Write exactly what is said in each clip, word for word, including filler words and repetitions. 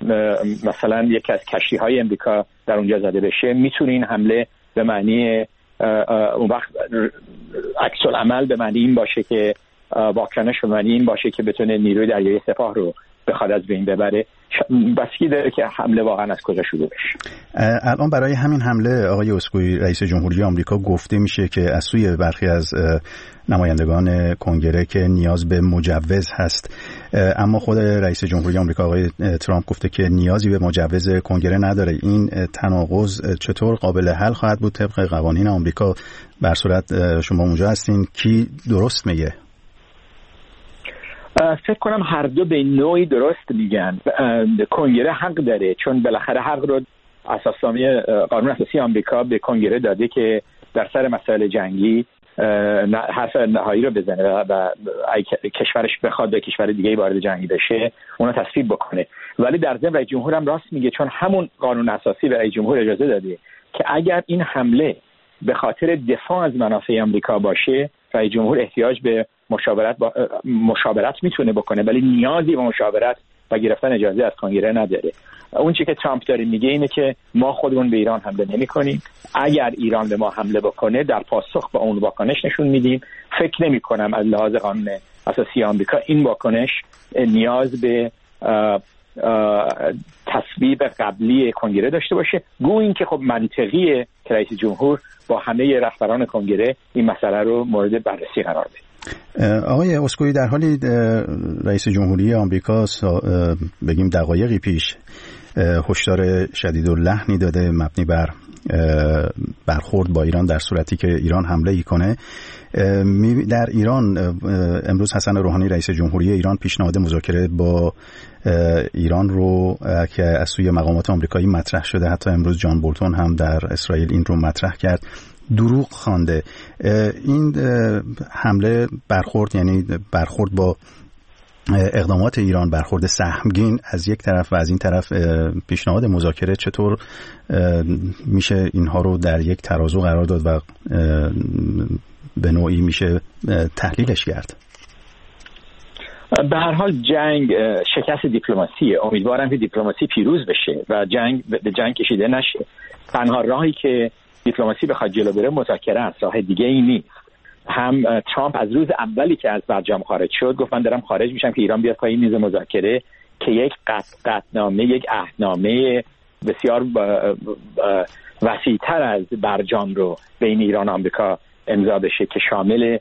مثلا یکی از کشتی‌های امریکا در اونجا زده بشه، میتونه این حمله به معنی اون وقت عکس العمل به معنی این باشه که واکنش به معنی این باشه که بتونه نیروی دریایی سپاه رو بخواد از بین ببره. بسیاری داره که حمله واقعا از کجا شروع بشه. الان برای همین حمله آقای اسکوئی رئیس جمهوری آمریکا گفته میشه که از سوی برخی از نمایندگان کنگره که نیاز به مجوز هست، اما خود رئیس جمهوری آمریکا آقای ترامپ گفته که نیازی به مجوز کنگره نداره. این تناقض چطور قابل حل خواهد بود طبق قوانین آمریکا؟ بر صورت شما اونجا هستین، کی درست میگه؟ فکر کنم هر دو به نوعی درست میگن. کنگره حق داره، چون بالاخره حق رو اساسنامه قانون اساسی آمریکا به کنگره داده که در سر مسائل جنگی حرف نهایی رو بزنه و کشورش بخواد به کشور دیگه وارد جنگی بشه اونو تصویب بکنه. ولی در ضمن رئیس جمهور هم راست میگه، چون همون قانون اساسی به رئیس جمهور اجازه داده که اگر این حمله به خاطر دفاع از منافع آمریکا باشه، رئیس جمهور احتیاج به مشاورت با مشاورت میتونه بکنه، ولی نیازی به مشاورت و گرفتن اجازه از کنگره نداره. اون چیزی که ترامپ داره میگه اینه که ما خودمون به ایران حمله نمی‌کنیم، اگر ایران به ما حمله بکنه در پاسخ به اون واکنش نشون میدیم. فکر نمی‌کنم از لحاظ قانون اساسی آمریکا این واکنش نیاز به تصویب قبلی کنگره داشته باشه. گو این که خب منطقیه که رئیس جمهور با همه رهبران کنگره این مسئله رو مورد بررسی قرار بده. آقای اسکوئی، در حالی رئیس جمهوری آمریکا بگیم دقایقی پیش هشدار شدیداللحنی داده مبنی بر برخورد با ایران در صورتی که ایران حمله ای کنه. در ایران امروز حسن روحانی رئیس جمهوری ایران پیشنهاد مذاکره با ایران رو که از سوی مقامات آمریکایی مطرح شده، حتی امروز جان بولتون هم در اسرائیل این رو مطرح کرد، دروغ خوانده. این حمله برخورد یعنی برخورد با اقدامات ایران، برخورد سهمگین از یک طرف و از این طرف پیشنهاد مذاکره، چطور میشه اینها رو در یک ترازو قرار داد و به نوعی میشه تحلیلش کرد؟ به هر حال جنگ شکست دیپلماسیه. امیدوارم که دیپلماسی پیروز بشه و جنگ به جنگ کشیده نشه. تنها راهی که دیپلماسی بخواد جلو بره مذاکره است، راه دیگه ای نیست. هم ترامپ از روز اولی که از برجام خارج شد گفت من دارم خارج میشم که ایران بیاد پای میز مذاکره که یک قطعنامه، یک عهدنامه بسیار وسیع‌تر از برجام رو بین ایران و آمریکا امضا بشه که شامل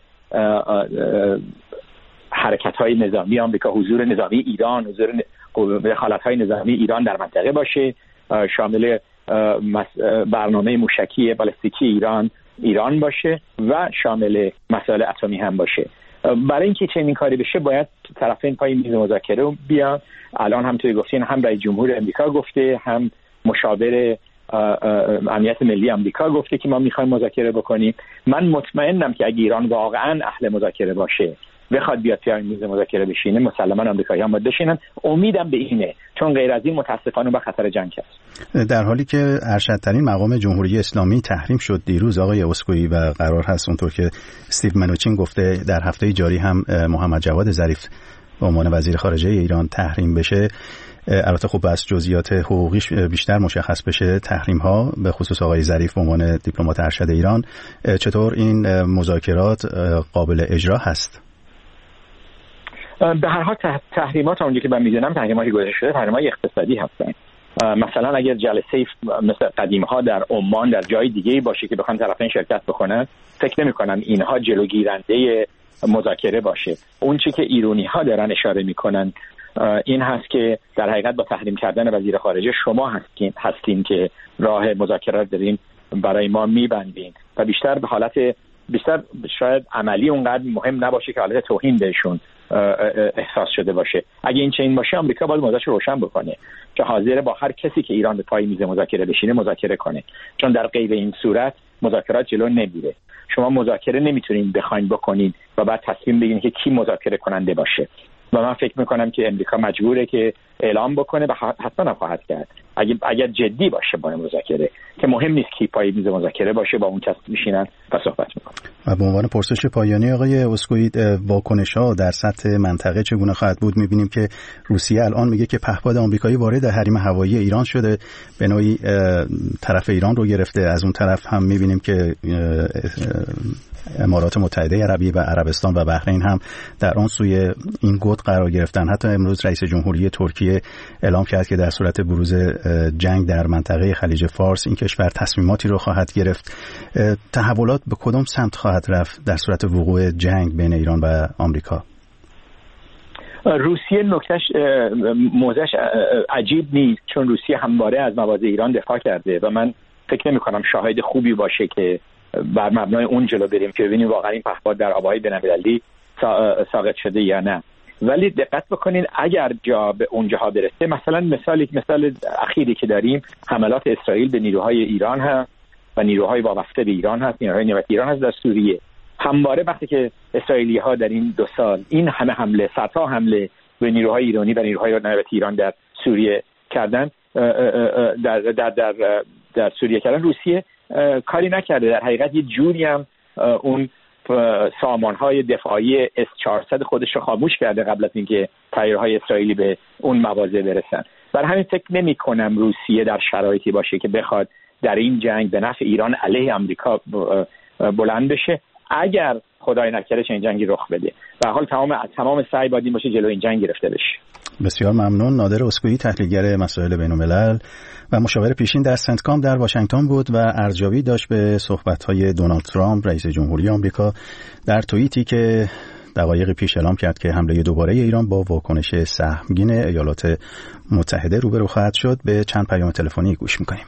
حرکت‌های نظامی آمریکا، حضور نظامی ایران، حضور دخالت‌های نظامی ایران در منطقه باشه، شامل برنامه موشکی بالستیکی ایران ایران باشه و شامل مسائل اتمی هم باشه. برای اینکه چنین کاری بشه باید طرفین پای میز مذاکره بیان. الان هم توی گفتین هم رئیس جمهور امریکا گفته، هم مشاور امنیت ملی آمریکا گفته که ما میخوایم مذاکره بکنیم. من مطمئنم که اگه ایران واقعا اهل مذاکره باشه بخواد بیاد پای میز مذاکره بشینه، مسلماً آمریکایی‌ها هم باید بشینن. امیدم به اینه، چون غیر از این متاسفانه به خطر جنگ است. در حالی که ارشدترین مقام جمهوری اسلامی تحریم شد دیروز آقای اسکوئی و قرار هست اونطور که استیو منوچین گفته در هفته جاری هم محمد جواد ظریف به عنوان وزیر خارجه ایران تحریم بشه. البته خب از جزئیات حقوقیش بیشتر مشخص بشه تحریم ها، به خصوص آقای ظریف به عنوان دیپلمات ارشد ایران. چطور این مذاکرات قابل اجرا هست؟ به هر حال تحریمات اونجایی که من میدونم تحریماتی گذاشته شده تحریمات اقتصادی هستن. مثلا اگر جلسه مثل قدیم ها در عمان در جای دیگه باشه که بخوان طرفین شرکت بکنن، فکر نمی کنم اینها جلوگیرنده مذاکره باشه. اون چی که ایرانی ها دارن اشاره میکنن این هست که در حقیقت با تحریم کردن وزیر خارجه شما هستین هستین که راه مذاکرات دارین برای ما میبندین و بیشتر به حالت بیشتر شاید عملی اونقدر مهم نباشه که حالت توهین بهشون احساس شده باشه. اگه این چنین باشه آمریکا باید موضوعش رو روشن بکنه که حاضر با هر کسی که ایران به پای میز مذاکره بشینه مذاکره کنه، چون در غیر این صورت مذاکرات جلو نمیره. شما مذاکره نمیتونین بخواین بکنین و بعد تصمیم بگیرین که کی مذاکره کننده باشه. و من فکر میکنم که امریکا مجبوره که اعلام بکنه و حتما خواهد کرد اگه اگر جدی باشه با مذاکره، که مهم نیست کی پای میز مذاکره باشه، با اون کس میشینن و صحبت میکنن. و به عنوان پرسش پایانی آقای اسکوئی، واکنش‌ها در سطح منطقه چگونه خواهد بود؟ می‌بینیم که روسیه الان میگه که پهپاد آمریکایی وارد حریم هوایی ایران شده، به نوعی طرف ایران رو گرفته. از اون طرف هم می‌بینیم که امارات متحده عربی و عربستان و بحرین هم در آن سوی این گود قرار گرفتن. حتی امروز رئیس جمهوری ترکیه اعلام کرد که در صورت بروز جنگ در منطقه خلیج فارس این کشور تصمیماتی رو خواهد گرفت. تحولات به کدام سمت خواهد رفت در صورت وقوع جنگ بین ایران و آمریکا؟ روسیه نکتهش موضعش عجیب نیست، چون روسیه همواره از مواضع ایران دفاع کرده و من فکر نمی کنم شاهد خوبی باشه که بر مبنای اون جلو بریم که ببینیم واقعا این پهپاد در آبهای بین‌المللی ساقط شده یا نه. ولی دقت بکنین اگر جا به اونجاها برسه، مثلا مثالی مثال اخیری که داریم حملات اسرائیل به نیروهای ایران هست و نیروهای وابسته به ایران هست، نیروهای نیابتی ایران هست در سوریه. همواره وقتی که اسرائیلی‌ها در این دو سال این همه حمله، صدها حمله به نیروهای ایرانی و نیروهای نیابتی ایران در سوریه کردن، در در در در سوریه کردن، روسیه کاری نکرده. در حقیقت یه جوری هم اون سامانهای دفاعی اس چهارصد خودش رو خاموش کرده قبل از اینکه تیارهای اسرائیلی به اون مواضع برسن. برای همین فکر نمی کنم روسیه در شرایطی باشه که بخواد در این جنگ به نفع ایران علیه آمریکا بلند بشه، اگر خدای نکرده چنین جنگی رخ بده. به حال تمام تمام سعی باید این باشه جلوی این جنگ گرفته بشه. بسیار ممنون. نادر اسکوئی، تحلیلگر مسائل بین‌الملل و مشاور پیشین در سنتکام در واشنگتن بود و ارزیابی داشت به صحبت‌های دونالد ترامپ رئیس جمهوری آمریکا در توییتی که دقایق پیش اعلام کرد که حمله دوباره ایران با واکنش سهمگین ایالات متحده روبرو خواهد شد. به چند پیام تلفنی گوش می‌کنیم.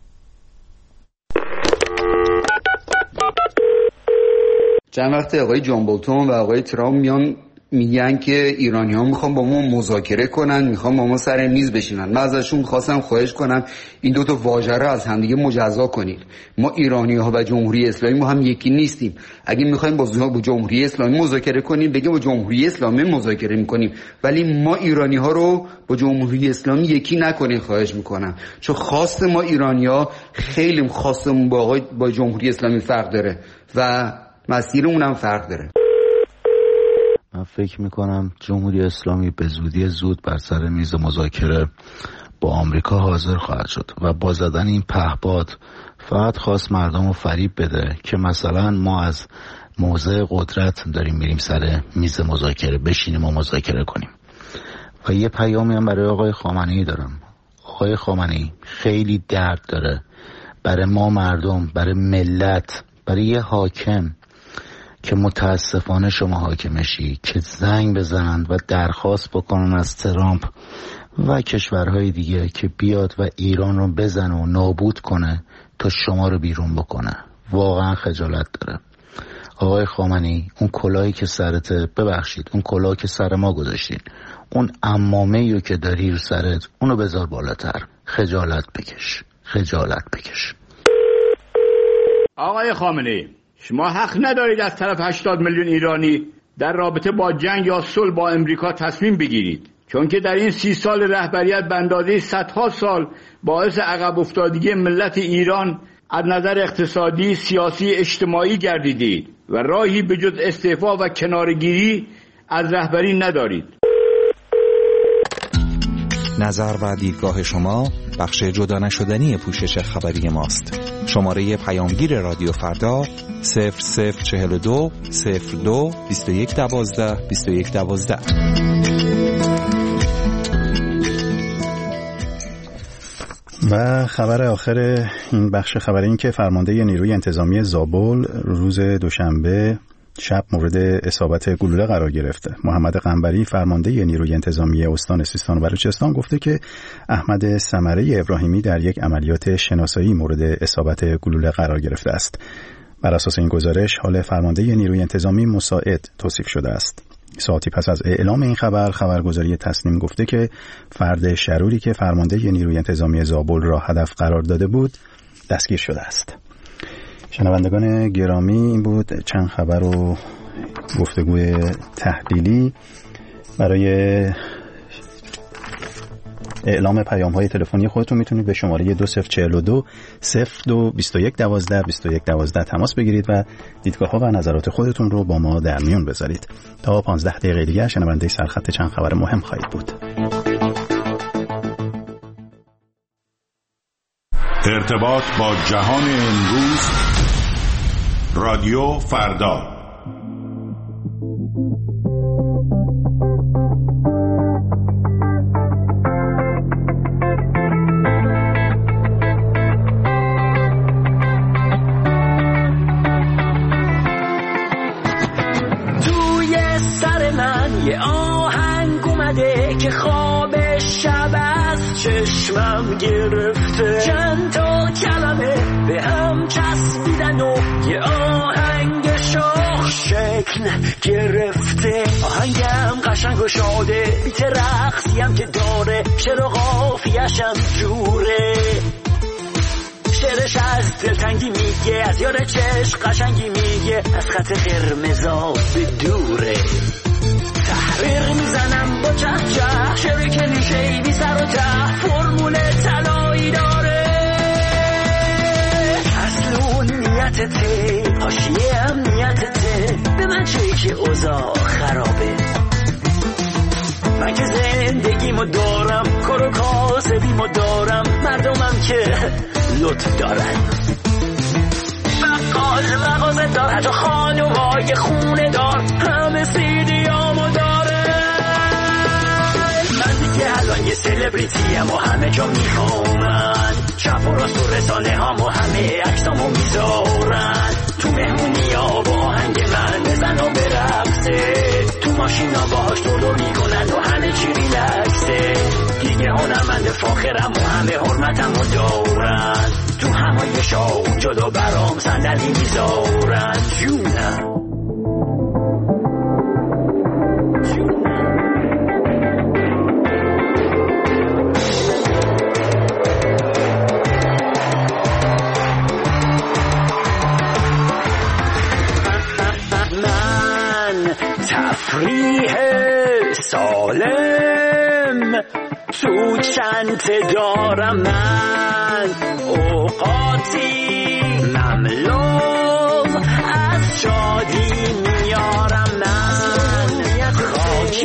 چند وقت آقای جان بولتون و آقای ترامپ میان میگن که ایرانی‌ها میخوان با ما مذاکره کنن، میخوان با ما سر میز بشینن. من ازشون خواستم خواهش کنم این دو تا واژه رو از همدیگه مجزا کنید. ما ایرانی‌ها و جمهوری اسلامی ما هم یکی نیستیم. اگه میخوایم با جمهوری اسلامی مذاکره کنیم بگیم با جمهوری اسلامی مذاکره میکنیم، ولی ما ایرانی‌ها رو با جمهوری اسلامی یکی نکنید خواهش میکنم، چون خواست ما ایرانی‌ها خیلی خواستمون با با جمهوری اسلامی فرق داره و مسیر اونم فرق داره. من فکر میکنم جمهوری اسلامی به زودی زود بر سر میز مذاکره با آمریکا حاضر خواهد شد و با زدن این پهپاد فقط خواست مردم رو فریب بده که مثلا ما از موضع قدرت داریم میریم سر میز مذاکره بشینیم و مذاکره کنیم. و یه پیامی هم برای آقای خامنه‌ای دارم. آقای خامنه‌ای خیلی درد داره برای ما مردم، برای ملت، برای یه حاکم که متاسفانه شما حاکمشی که زنگ بزنند و درخواست بکنن از ترامپ و کشورهای دیگه که بیاد و ایران رو بزنه و نابود کنه تا شما رو بیرون بکنه. واقعا خجالت داره. آقای خامنه‌ای، اون کلاهی که سرت، ببخشید، اون کلاهی که سر ما گذاشتین، اون عمامه‌ای رو که داری رو سرت، اونو بذار بالاتر. خجالت بکش، خجالت بکش. آقای خامنه‌ای، شما حق ندارید از طرف هشتاد میلیون ایرانی در رابطه با جنگ یا صلح با امریکا تصمیم بگیرید، چون که در این سی سال رهبریت به اندازه صدها سال باعث عقب افتادگی ملت ایران از نظر اقتصادی، سیاسی، اجتماعی گردیدید و راهی به جز استعفا و کنارگیری از رهبری ندارید. نظر و دیدگاه شما بخش جدا نشدنی پوشش خبری ماست. شماره پیامگیر رادیو فردا صفر صفر چهل و دو صفر دو بیست و یک دوازده بیست و یک دوازده. و خبر آخر این بخش خبری این که فرمانده نیروی انتظامی زابل روز دوشنبه شب مورد اصابت گلوله قرار گرفته. محمد قنبری فرمانده نیروی انتظامی استان سیستان و بلوچستان گفته که احمد ثمره ابراهیمی در یک عملیات شناسایی مورد اصابت گلوله قرار گرفته است. بر اساس این گزارش حال فرمانده نیروی انتظامی مساعد توصیف شده است. ساعتی پس از اعلام این خبر، خبرگزاری تسنیم گفته که فرد شروری که فرمانده نیروی انتظامی زابل را هدف قرار داده بود دستگیر شده است. شنوندگان گرامی، این بود چند خبر و گفتگوی تحلیلی برای اعلام پیام های تلفنی خودتون میتونید به شماره دو صفر چهل و دو صفر دو بیست و یک دوازده بیست و یک دوازده تماس بگیرید و دیدگاه ها و نظرات خودتون رو با ما در میون بذارید. تا پانزده دقیقه دیگه شنونده سرخط چند خبر مهم خواهید بود. ارتباط با جهان امروز، رادیو فردا. توی سر من یه آهنگ اومده که خواب شب از چشمم گرفته، چند تا کلمه به هم چسبیدن و یه آهنگ شاخ شکل گرفته. آهنگم قشنگ و شاده، بیت رقصیم که داره، شعر و قافیه‌شم جوره. شعرش از دلتنگی میگه، از یار چشم قشنگی میگه، از خط قرمزا به دوره. تحریر میزنم با چه چه، شعر کلیشه‌ای بی سر و ته، فرمول طلایی داره. اصل اون نیتته، حاشیه هم نیتته، به من چه که اوضاع خرابه. من که زندگیمو دارم، کار و کاسبیمو دارم، مردمم که لطف دارن. بقال مغازه دار، حتی خانومای خونه دار، همه سیدیامو داره. من دیگه الان یه سلبریتیم و همه جا میخوامن، چپ و راست و رسانه هامو همه عکسامو میذارن. تو مهمونی ها با آهنگ من بزن و برقصه، تو ماشین ها باهاش دور دور میکنن و همه چی ریلکسه. دیگه هنرمند فاخرم و همه حرمتم رو دارن، تو همایش ها جدا برام صندلی میذارن. جونم تفریح سالم تو چنت دارم، من اوقاتی مملو از شادی میارم. من خاک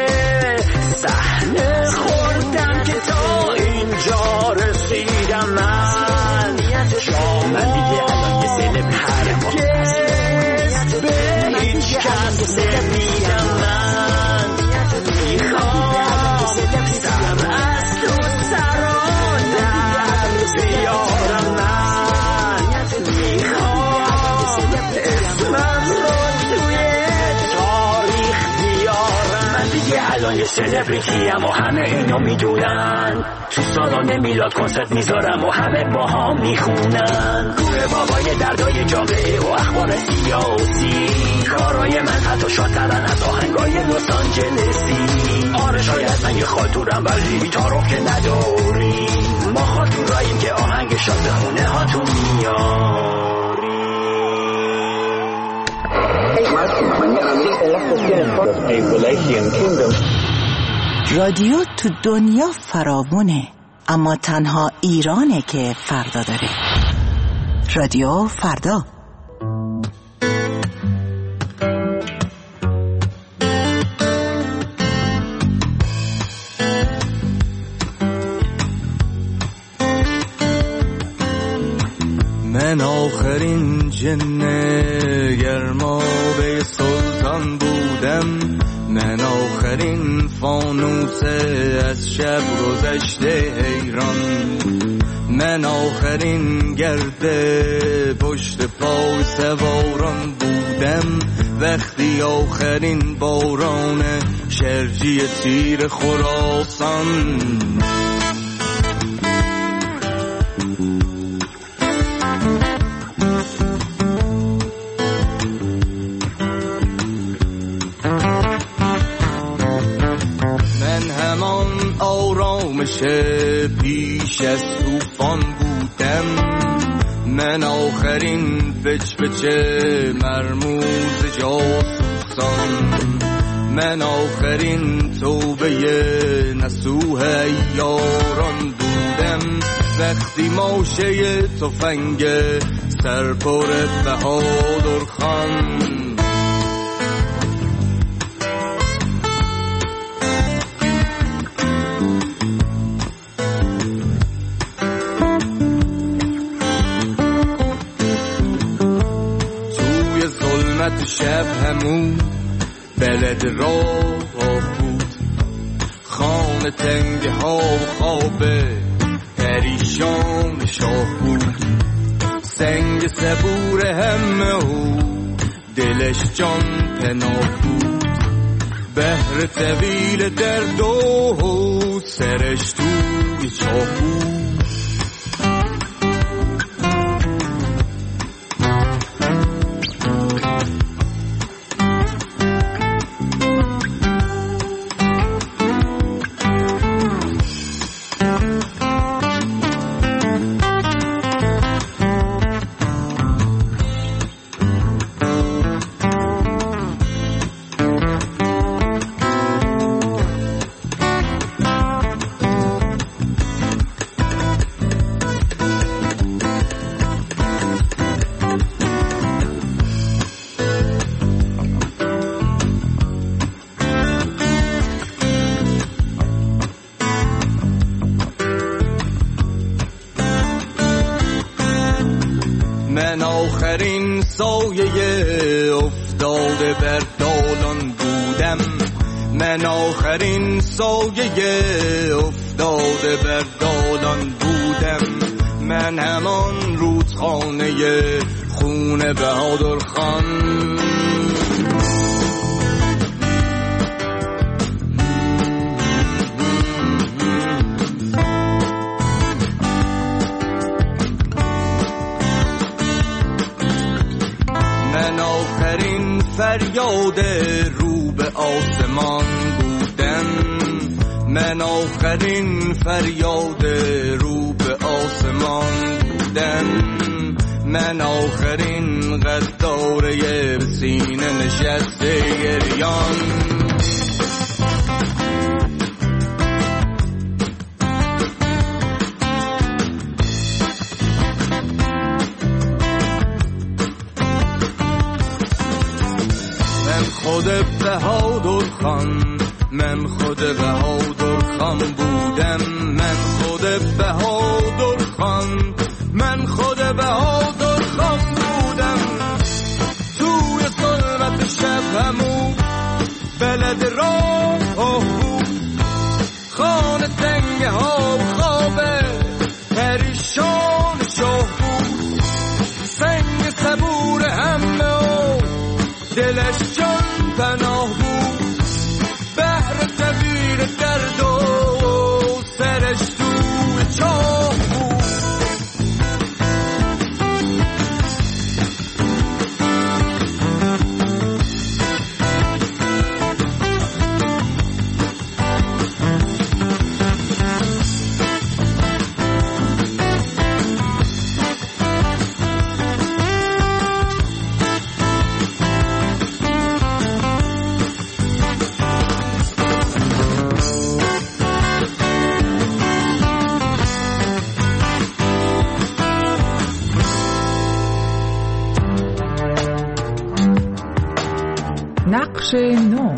صحنه خوردم که تا اینجا رسیدم. من من دیگه الان یه سلبریتیم، به هیچ کس نمیگم. من میخوام سر از تو سران در بیارم. من میخوام اسمم رو توی تاریخ بیارم. من دیگه الان یه سلبریتیم و همه اینو میدونن، تو سالن میلاد کنسرت میذارم و همه با هم میخونن. کوره بابای دردای جامعه و اخبار سیاسی، کارای من حتی شادترن از آهنگای لس آنجلسی. آره شاید من یه خاطورم ولی تعارف که نداری، ما خاطوراییم که آهنگ شاد به خونه هاتون میاری. رادیو تو دنیا فراوونه، اما تنها ایرانه که فردا داره. رادیو فردا. من آخرین جن گرمابه سلطان بودم، من آخرین فانوس از شب گذشته حیران، من آخرین گرده پشت پای سواران بودم، وقتی آخرین باران شرجی تیر خراسان. پیش از طوفان بودم، من آخرین پچ پچ مرموز جاسوسان، من آخرین توبه نصوح یاران بودم وقتی ماشه تفنگ سرپر بهادر خان توی ظلمت شب همون بلد راه بود خانه تنگ ها و خوابه پریشان شاه بود سنگ صبور همه و دلش جان پناه بود بحر طویل درد و سرش توی چاه بود من آخرین سایه افتاده بر دالان بودم من آخرین سایه افتاده بر دالان بودم من همان رودخانه خون بهادر خان فریاد رو به آسمان بودن من آخرین فریاد رو به آسمان بودن من آخرین غداره به سینه نشسته گریان خود بهادر خان من خود بهادر خان بودم من خود بهادر خان من خود بهادر خان بودم توی ظلمت شب همون بلد راه بود خانه تنگ ها و خوابه پریشان شاه بود سنگ صبور همه و دلش جان پناه بود بحر طویل درد و سرش توی چاه بود نقش نو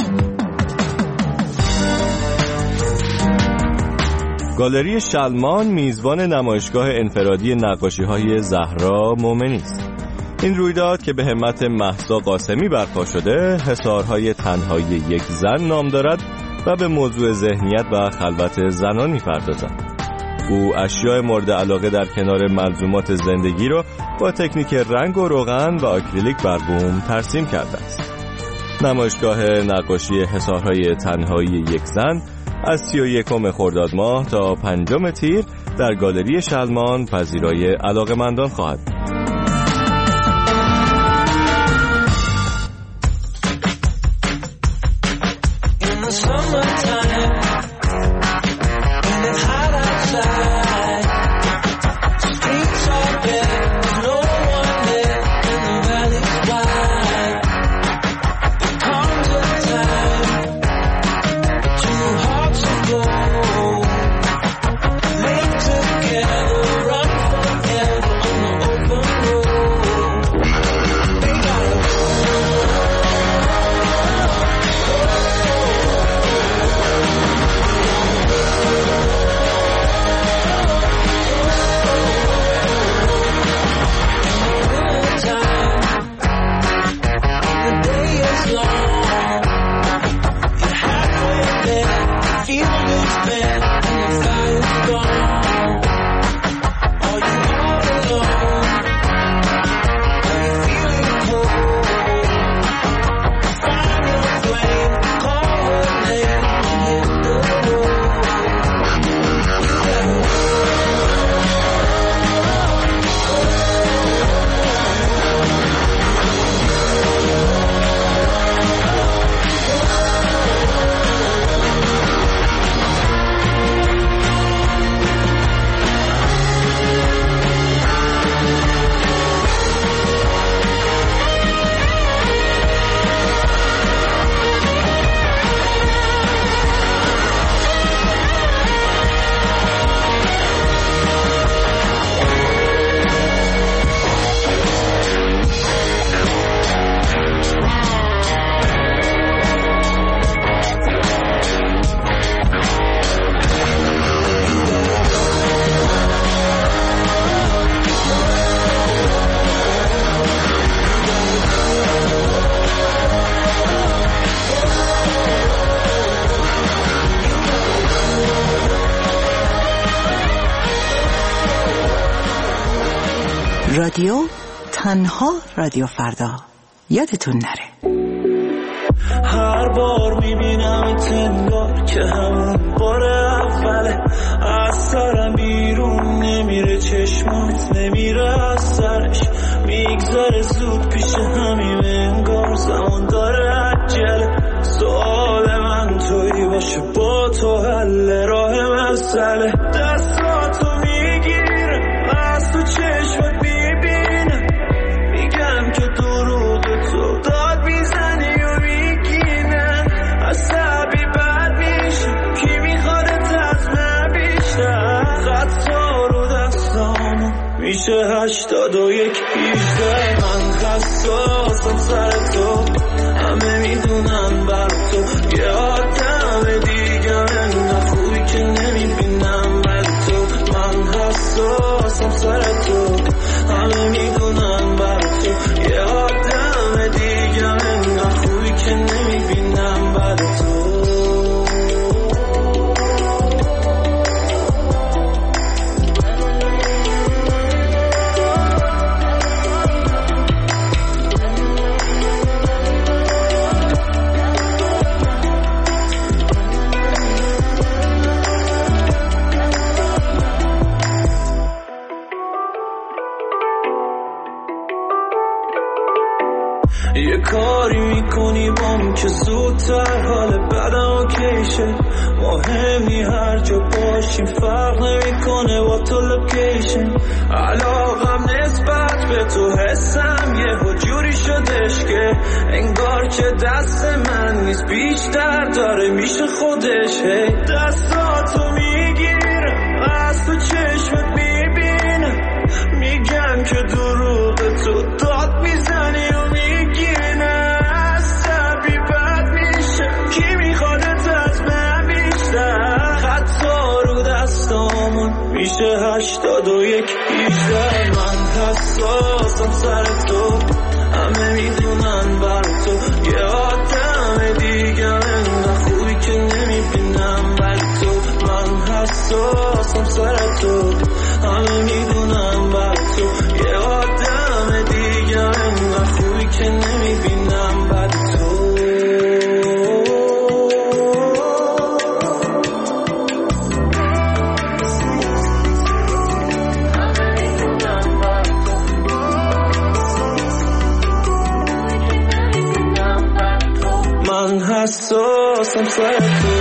گالری شلمان میزبان نمایشگاه انفرادی نقاشی‌های زهرا مومنی است. این رویداد که به همت مهسا قاسمی برپا شده حصارهای تنهایی یک زن نام دارد و به موضوع ذهنیت و خلوت زنان می‌پردازد. او اشیاء مورد علاقه در کنار ملزومات زندگی را با تکنیک رنگ و روغن و آکریلیک بر بوم ترسیم کرده است. نمایشگاه نقاشی حصارهای تنهایی یک زن از سی و یکم خرداد ماه تا پنجم تیر در گالری شلمان پذیرای علاقه‌مندان خواهد بود. Time رادیو تنها رادیو فردا. یادتون نره. هر بار میبینم تنگار که همون بار اوله، از سرم بیرون نمیره، چشمات نمیره از سرش، میگذره زود پیش همیم، انگار زمان داره عجله. سوال من توی باشه، با تو حل راه مسئله. دستاتو میگیره، از تو چشمت میبینه، میگم که دروغ تو داد میزنی و میگینن، عصبی بد میشه، کی میخوادت از من بیشتر. خطا رو دستامو میشه هشتاد و یک بیشتر. من حساسم سر تو، همه میدونم بر تو، یه آدم دیگه انقدر خوبی که نمیبینم بر تو. من حساسم سر تو، همه میدونم بر تو، یه آدم دیگه انقدر خوبی که نمیبینم بر تو. یه کاری میکنی بام که زودتر حال بدم اوکیشه، مهمی هر جا باشیم فرق نمیکنه با تو لوکیشن. علاقم نسبت به تو حسم یه جوری شدش که انگار که دست من نیست، بیشتر داره میشه خودش. دستاتو میگیره، از تو چشمت میبینه، میگم که دروغ تو داد میزنی و میگینه، عصبی بد میشه، کی میخوادت از من بیشتر. خطا رو دستامون میشه هشتاد و یک بیشتر. من حساسم سر تو، همه میدونن بر تو، یه آدم دیگه انقدر خوبی که نمیبینم بر تو. من حساسم سر تو، همه میدونم بر تو، یه آدم دیگه انقدر خوبی که نمیبینم بر تو. من حساسم سر تو.